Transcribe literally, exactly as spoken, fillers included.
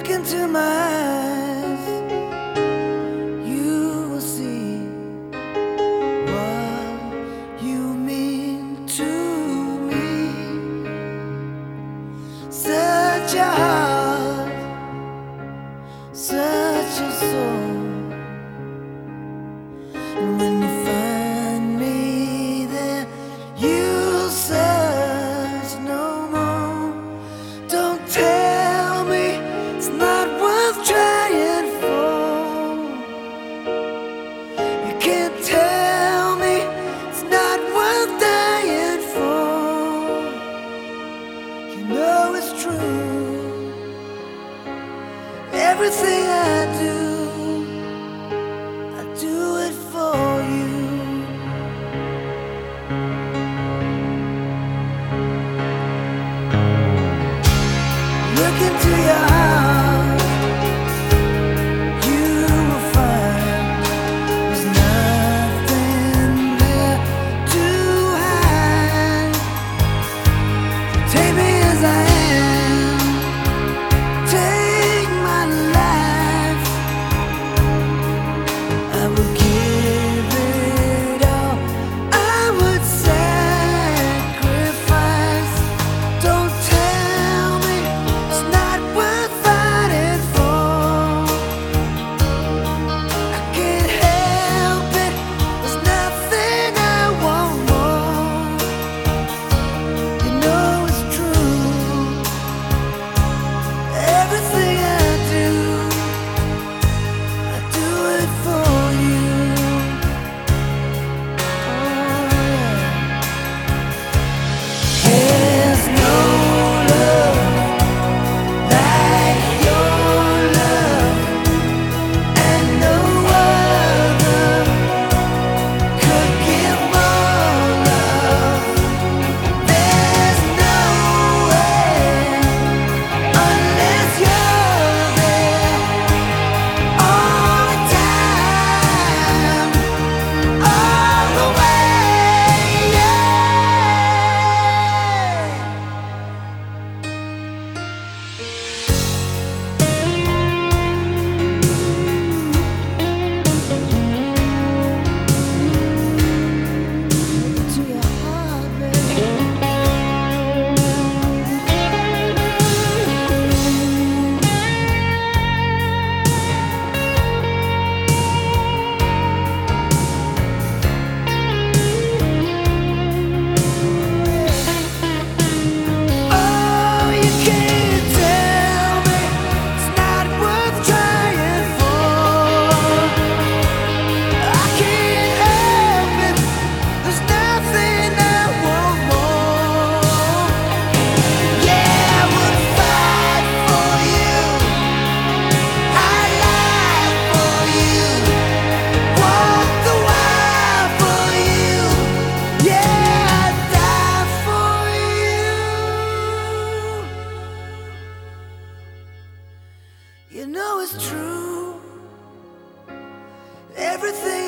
Look into my eyes, you will see what you mean to me. Such a heart, such a soul. And when you find me there, you'll search no more. Don't tell me it's not worth trying for. You can't tell me it's not worth dying for. You know it's true. Everything I do, I do it for you. Look into your heart, you will find there's nothing there to hide. Take me as I am, take my life. I would give it all, I would sacrifice. Don't tell me it's not worth fighting for. I can't help it, there's nothing I want more. You know it's true. Everything I do, I do it for you. Oh, yeah. There's no love like your love, and no other could give more love. There's no way unless you're there all the time, all the way, yeah. To your heart, baby. Oh, you can't tell me it's not worth trying for. I can't help it, there's nothing I want more. Yeah, I would fight for you, I'd lie for you, walk the wire for you. Yeah, I'd die for you. You know it's true. Everything